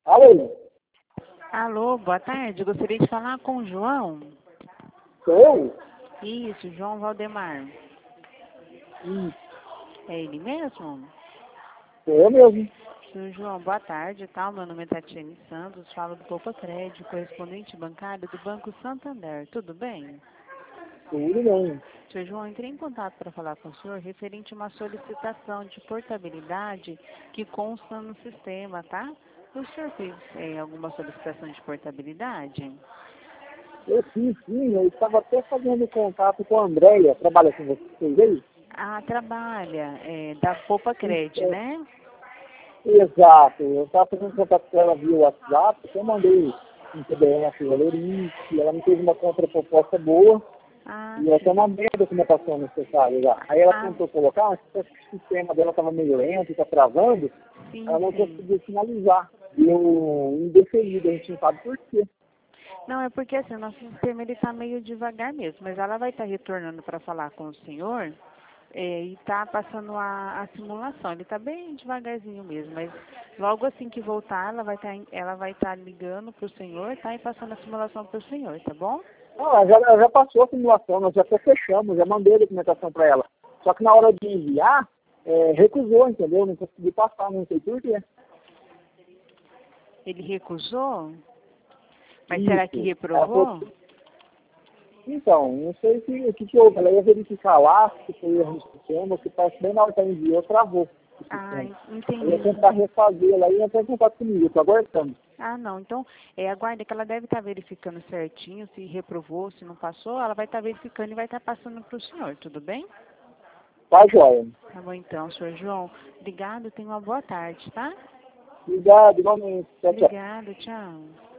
Alô? Alô, boa tarde. Gostaria de falar com o João. Sou eu? Isso, João Valdemar. Isso, É ele mesmo? sou eu mesmo. Senhor João, boa tarde, tá? Meu nome é Tatiane Santos, falo do Poupa Crédito, correspondente bancário do Banco Santander. Tudo bem? Tudo bem. Senhor João, entrei em contato para falar com o senhor referente a uma solicitação de portabilidade que consta no sistema, tá? O senhor fez alguma solicitação de portabilidade? Eu fiz, sim. Eu estava até fazendo contato com a Andréia. Trabalha com vocês aí? Ah, trabalha, da Poupa Crédito, É, né? exato. Eu estava fazendo contato com ela via WhatsApp. Eu mandei um PDF valorice. Ela me fez uma contraproposta boa. Ah, E eu até sim. mandei a documentação necessária já. Aí ela Ah, tentou colocar, mas o sistema dela estava meio lento, está travando. sim, Ela não sim. conseguiu finalizar. E eu indeferido, a gente não sabe por quê. Não, é porque assim, o nosso sistema ele está meio devagar mesmo, mas ela vai estar retornando para falar com o senhor e está passando a simulação. Ele está bem devagarzinho mesmo, mas logo assim que voltar, ela vai estar ligando para o senhor, tá? E passando a simulação para o senhor, tá bom? Não, ela já passou a simulação, nós já até fechamos, já mandei a documentação para ela. Só que na hora de enviar, recusou, entendeu? Não consegui passar, não sei por quê. Ele recusou? Mas será que Isso. Ela falou, reprovou? então, não sei o que houve. Ela ia verificar lá se foi erro no sistema, que parece bem na hora que ela enviou, travou o Ah, sistema. Ela ia entendi. tentar refazer lá e ia entrar em contato comigo, eu tô aguardando. Ah, não. Então, aguarde que ela deve estar verificando certinho se reprovou, se não passou. Ela vai estar verificando e vai estar passando para o senhor, tudo bem? Tá, joia. Tá bom então, senhor João. Obrigado, tenha uma boa tarde, tá? Obrigado, igualmente. Tchau, tchau. Obrigado, tchau.